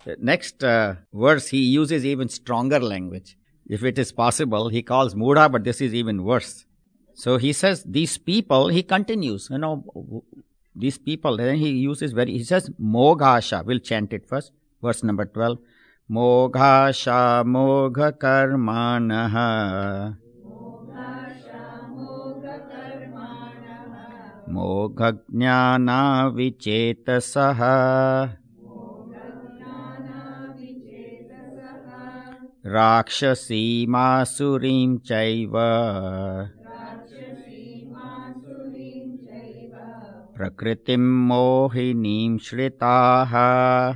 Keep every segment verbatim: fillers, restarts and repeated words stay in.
The next uh, verse, he uses even stronger language. If it is possible, he calls Mudha, but this is even worse. So he says, these people, he continues, you know, these people, then he uses very, he says, Moghasha. We'll chant it first. Verse number twelve. Moghasha mogha karmanaha. Mogha jnana vichetasaha. Rakshasi masurim chaiva. Prakritim mohinim shritaha.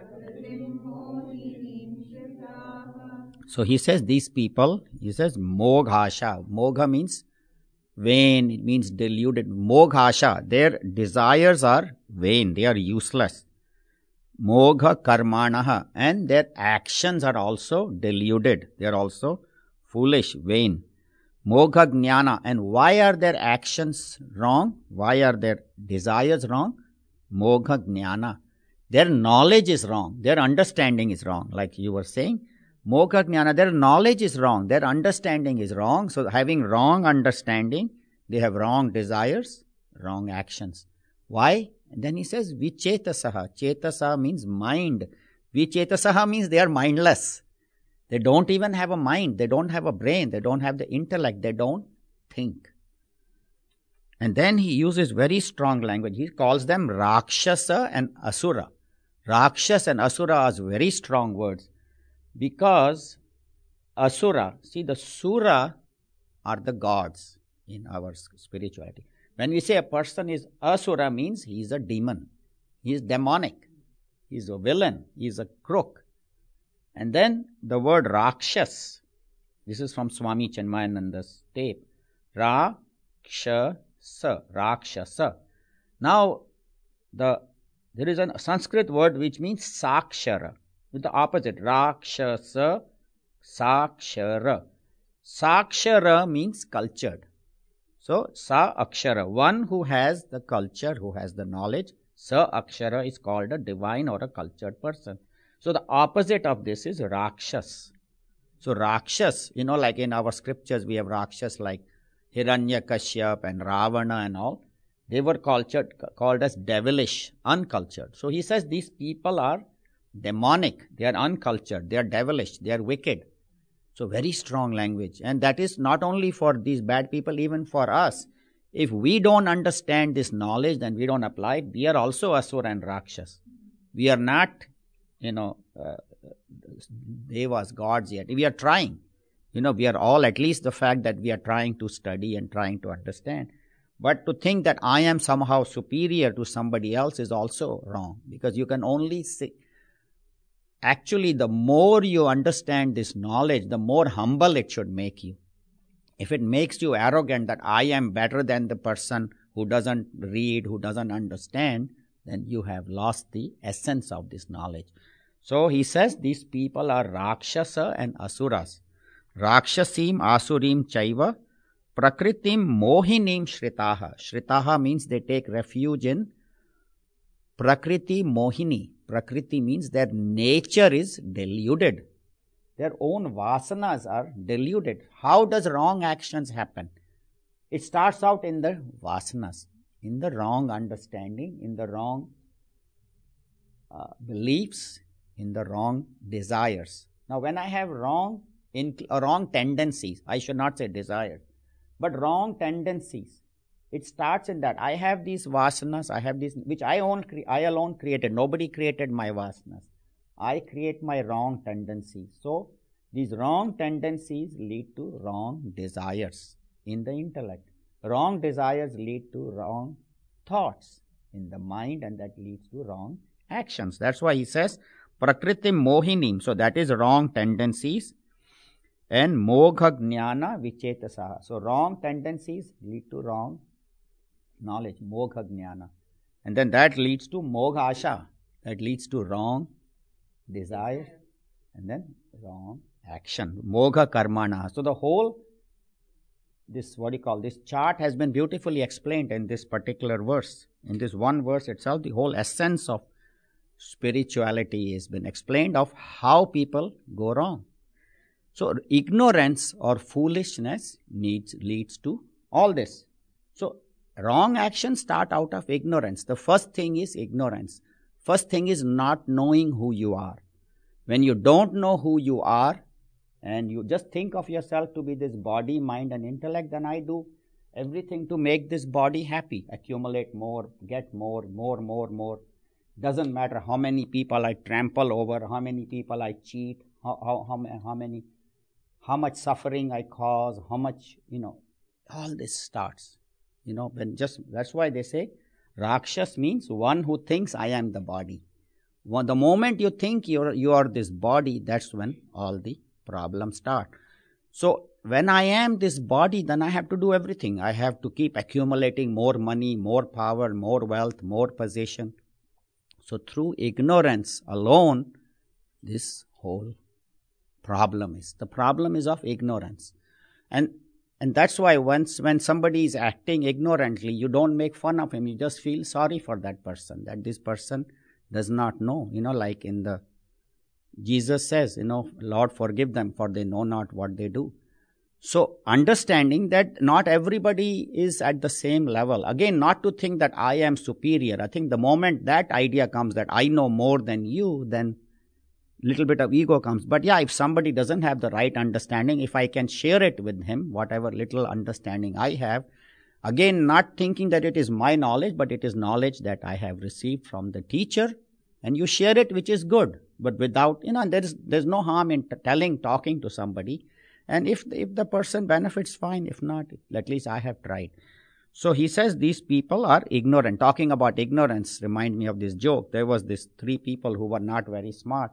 So he says these people, he says Moghasha. Mogha means vain, it means deluded. Moghasha, their desires are vain, they are useless. Mogha karmanaha, and their actions are also deluded, they are also foolish, vain. Mogha jnana, and why are their actions wrong? Why are their desires wrong? Mogha jnana, their knowledge is wrong, their understanding is wrong, like you were saying. Mogha jnana, their knowledge is wrong, their understanding is wrong. So having wrong understanding, they have wrong desires, wrong actions. Why? And then he says, Vichetasaha. Chetasaha means mind. Vichetasaha means they are mindless. They don't even have a mind. They don't have a brain. They don't have the intellect. They don't think. And then he uses very strong language. He calls them Rakshasa and Asura. Rakshas and Asura are very strong words. Because Asura, see, the Sura are the gods in our spirituality. When we say a person is Asura, means he is a demon. He is demonic. He is a villain. He is a crook. And then the word Rakshas, this is from Swami Chinmayananda's tape. Rakshasa. Rakshasa. Now, the there is a Sanskrit word which means Sakshara. With the opposite, Rakshasa, Sakshara. Sakshara means cultured. So, Sa Akshara, one who has the culture, who has the knowledge. Sa Akshara is called a divine or a cultured person. So, the opposite of this is Rakshas. So, Rakshas, you know, like in our scriptures, we have Rakshas like Hiranyakashyap and Ravana and all. They were cultured, called as devilish, uncultured. So, he says these people are demonic, they are uncultured, they are devilish, they are wicked. So very strong language. And that is not only for these bad people, even for us. If we don't understand this knowledge, then we don't apply it. We are also Asura and Rakshas. We are not, you know, uh, devas, gods yet. We are trying. You know, we are all, at least the fact that we are trying to study and trying to understand. But to think that I am somehow superior to somebody else is also wrong. Because you can only see. Actually, the more you understand this knowledge, the more humble it should make you. If it makes you arrogant that I am better than the person who doesn't read, who doesn't understand, then you have lost the essence of this knowledge. So he says these people are Rakshasa and Asuras. Rakshasim Asurim Chaiva Prakritim Mohinim Shritaha. Shritaha means they take refuge in Prakriti Mohini. Prakriti means their nature is deluded. Their own vasanas are deluded. How does wrong actions happen? It starts out in the vasanas, in the wrong understanding, in the wrong uh, beliefs, in the wrong desires. Now, when I have wrong, inc- uh, wrong tendencies, I should not say desires, but wrong tendencies, it starts in that. I have these vasanas, I have these, which I, own, I alone created. Nobody created my vasanas. I create my wrong tendencies. So, these wrong tendencies lead to wrong desires in the intellect. Wrong desires lead to wrong thoughts in the mind, and that leads to wrong actions. That's why he says, Prakritim Mohinim. So, that is wrong tendencies. And Mogha Jnana Vichetasaha. So, wrong tendencies lead to wrong knowledge, Mogha Jnana. And then that leads to Moghasha. That leads to wrong desire and then wrong action. Mogha Karmana. So the whole, this, what do you call, this chart has been beautifully explained in this particular verse. In this one verse itself, the whole essence of spirituality has been explained of how people go wrong. So ignorance or foolishness needs leads to all this. So wrong actions start out of ignorance. The first thing is ignorance. First thing is not knowing who you are. When you don't know who you are, and you just think of yourself to be this body, mind and intellect, then I do everything to make this body happy. Accumulate more, get more, more, more, more. Doesn't matter how many people I trample over, how many people I cheat, how, how, how, how many, how much suffering I cause, how much, you know, all this starts. You know, when just, that's why they say, Rakshas means one who thinks I am the body. When the moment you think you're, you are this body, that's when all the problems start. So when I am this body, then I have to do everything. I have to keep accumulating more money, more power, more wealth, more possession. So through ignorance alone, this whole problem is. The problem is of ignorance. And and that's why once when somebody is acting ignorantly, you don't make fun of him. You just feel sorry for that person, that this person does not know. You know, like in the, Jesus says, you know, Lord, forgive them, for they know not what they do. So understanding that not everybody is at the same level. Again, not to think that I am superior. I think the moment that idea comes that I know more than you, then little bit of ego comes. But yeah, if somebody doesn't have the right understanding, if I can share it with him, whatever little understanding I have, again, not thinking that it is my knowledge, but it is knowledge that I have received from the teacher, and you share it, which is good. But without, you know, there is there's no harm in t- telling, talking to somebody. And if if the person benefits, fine. If not, at least I have tried. So he says these people are ignorant. Talking about ignorance remind me of this joke. There was this three people who were not very smart.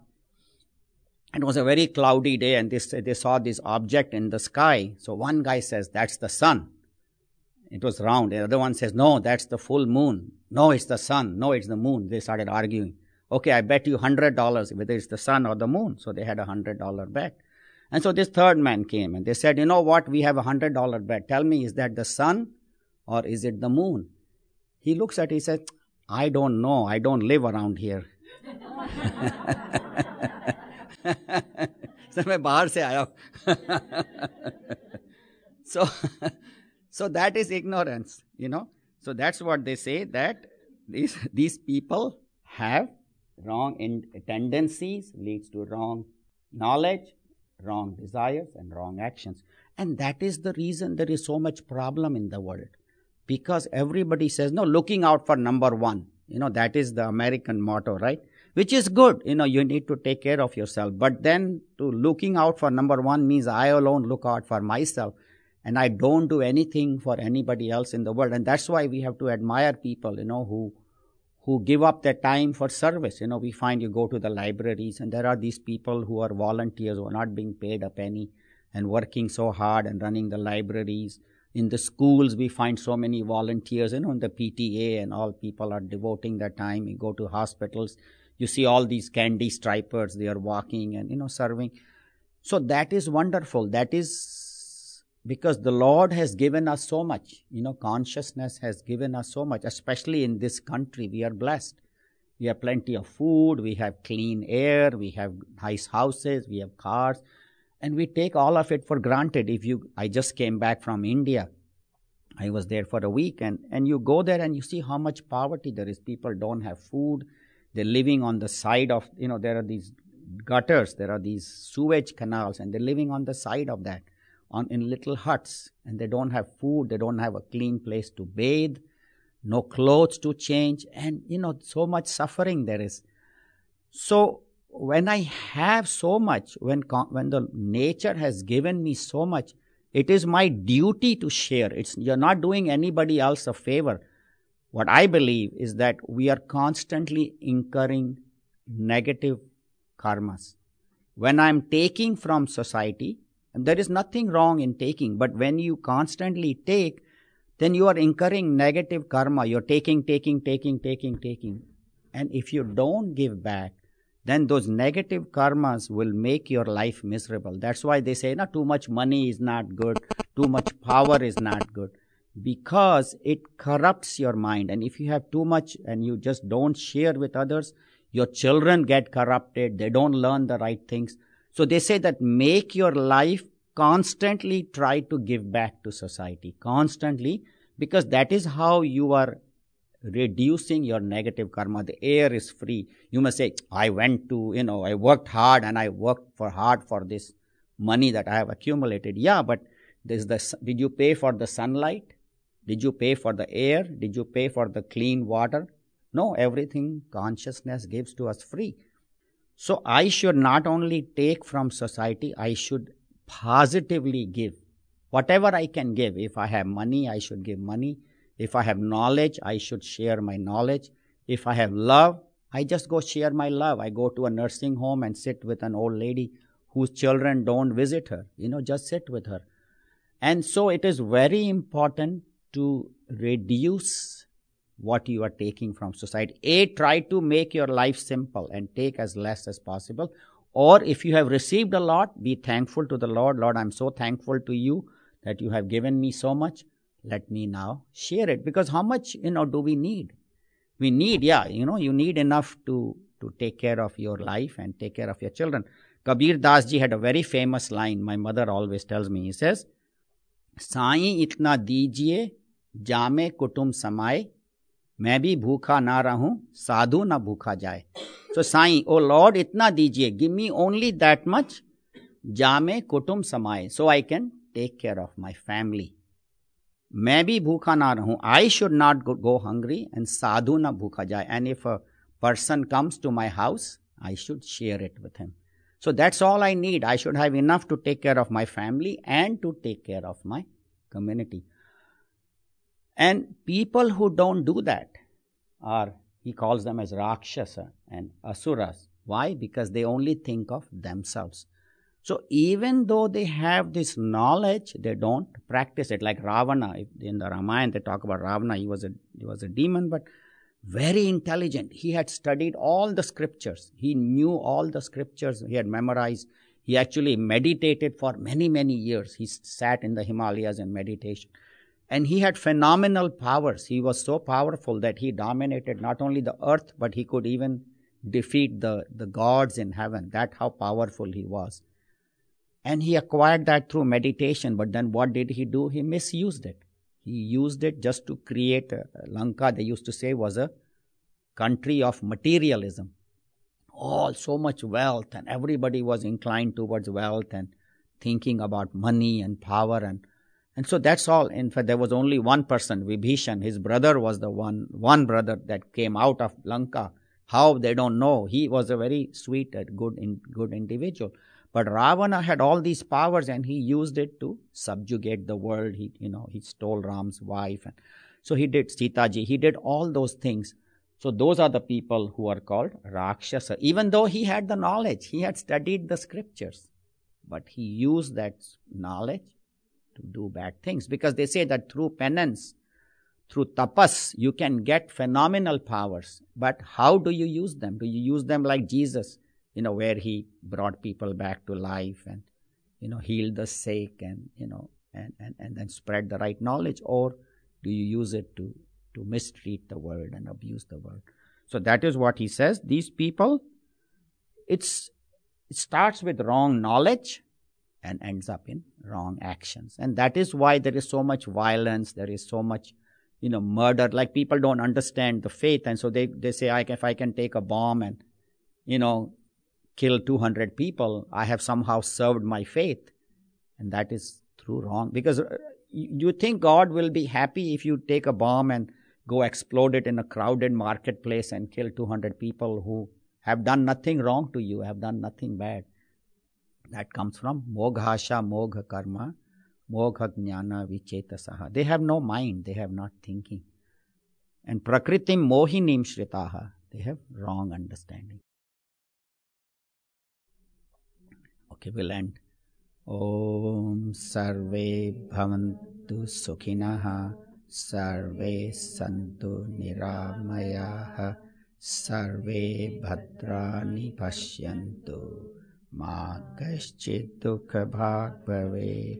It was a very cloudy day, and this, they saw this object in the sky. So one guy says, that's the sun. It was round. The other one says, no, that's the full moon. No, it's the sun. No, it's the moon. They started arguing. Okay, I bet you one hundred dollars whether it's the sun or the moon. So they had a one hundred dollars bet. And so this third man came and they said, you know what, we have a one hundred dollars bet. Tell me, is that the sun or is it the moon? He looks at it, he says, I don't know. I don't live around here. So मैं बाहर से आया so so that is ignorance, you know. So that's what they say, that these these people have wrong in tendencies, leads to wrong knowledge, wrong desires and wrong actions. And that is the reason there is so much problem in the world, because everybody says, no, looking out for number one. You know, that is the American motto, right? Which is good. You know, you need to take care of yourself. But then to looking out for number one means I alone look out for myself and I don't do anything for anybody else in the world. And that's why we have to admire people, you know, who who give up their time for service. You know, we find you go to the libraries and there are these people who are volunteers who are not being paid a penny and working so hard and running the libraries. In the schools, we find so many volunteers, you know, in the P T A and all, people are devoting their time. You go to hospitals, you see all these candy stripers, they are walking and, you know, serving. So that is wonderful. That is because the Lord has given us so much. You know, consciousness has given us so much, especially in this country. We are blessed. We have plenty of food, we have clean air, we have nice houses, we have cars. And we take all of it for granted. If you, I just came back from India. I was there for a week, and, and you go there and you see how much poverty there is. People don't have food. They're living on the side of, you know, there are these gutters, there are these sewage canals, and they're living on the side of that, on in little huts. And they don't have food. They don't have a clean place to bathe, no clothes to change, and, you know, so much suffering there is. So when I have so much, when when the nature has given me so much, it is my duty to share. It's, you're not doing anybody else a favor. What I believe is that we are constantly incurring negative karmas. When I'm taking from society, and there is nothing wrong in taking, but when you constantly take, then you are incurring negative karma. You're taking, taking, taking, taking, taking. And if you don't give back, then those negative karmas will make your life miserable. That's why they say, no, too much money is not good, too much power is not good, because it corrupts your mind. And if you have too much and you just don't share with others, Your children get corrupted. They don't learn the right things. So they say that make your life constantly try to give back to society. Constantly, because that is how you are reducing your negative karma. The air is free. You must say, I went to, you know, I worked hard and I worked for hard for this money that I have accumulated. Yeah, but this the, did you pay for the sunlight? Did you pay for the air? Did you pay for the clean water? No, everything consciousness gives to us free. So I should not only take from society, I should positively give. Whatever I can give. If I have money, I should give money. If I have knowledge, I should share my knowledge. If I have love, I just go share my love. I go to a nursing home and sit with an old lady whose children don't visit her. You know, just sit with her. And so it is very important to reduce what you are taking from society. A, try to make your life simple and take as less as possible. Or if you have received a lot, be thankful to the Lord. Lord, I'm so thankful to you that you have given me so much. Let me now share it. Because how much, you know, do we need? We need, yeah, you know, you need enough to, to take care of your life and take care of your children. Kabir Das ji had a very famous line. My mother always tells me. He says, Saईं itna dijiye, jame kutum samaye, मैं भी भूखा ना रहूं, साधु ना भूखा जाए. So Sai, oh Lord, itna dijiye, give me only that much, jame kutum samaye, so I can take care of my family. मैं भी भूखा ना रहूं, I should not go, go hungry, and sadhu na bhukha jaye. And if a person comes to my house, I should share it with him. So that's all I need. I should have enough to take care of my family and to take care of my community. And people who don't do that are, he calls them as Rakshasa and Asuras. Why? Because they only think of themselves. So even though they have this knowledge, they don't practice it. Like Ravana, in the Ramayana they talk about Ravana, he was a, he was a demon, but very intelligent. He had studied all the scriptures. He knew all the scriptures. He had memorized. He actually meditated for many, many years. He sat in the Himalayas in meditation. And he had phenomenal powers. He was so powerful that he dominated not only the earth, but he could even defeat the, the gods in heaven. That's how powerful he was. And he acquired that through meditation. But then what did he do? He misused it. He used it just to create a, Lanka, they used to say, was a country of materialism. All so much wealth, and everybody was inclined towards wealth and thinking about money and power. And, and so that's all. In fact, there was only one person, Vibhishan. His brother was the one, one brother that came out of Lanka. How? They don't know. He was a very sweet and good, in, good individual. But Ravana had all these powers and he used it to subjugate the world. He, you know, he stole Ram's wife. And so he did Sita ji. He did all those things. So those are the people who are called Rakshasa. Even though he had the knowledge, he had studied the scriptures. But he used that knowledge to do bad things. Because they say that through penance, through tapas, you can get phenomenal powers. But how do you use them? Do you use them like Jesus? You know, where he brought people back to life and, you know, healed the sick and, you know, and, and, and then spread the right knowledge? Or do you use it to, to mistreat the world and abuse the world? So that is what he says. These people, it's, it starts with wrong knowledge and ends up in wrong actions. And that is why there is so much violence. There is so much, you know, murder. Like people don't understand the faith. And so they, they say, I can, if I can take a bomb and, you know, kill two hundred people, I have somehow served my faith. And that is through wrong. Because you think God will be happy if you take a bomb and go explode it in a crowded marketplace and kill two hundred people who have done nothing wrong to you, have done nothing bad. That comes from Moghasha, Mogha Karma, Mogha Jnana Vichetasaha. They have no mind, they have not thinking. And Prakritim Mohinim Shritaha, they have wrong understanding. Okay, we'll end. Om Sarve Bhavantu Sukhinaha, Sarve Santu Niramayaha, Sarve Bhadrani Pashyantu, Ma Kaschid Dukha Bhag Bhavet.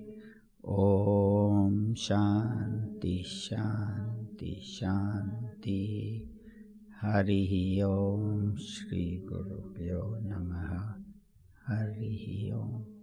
Om Shanti Shanti Shanti. Harihi Om. Shri Gurubhyo Namaha. Harihi Om.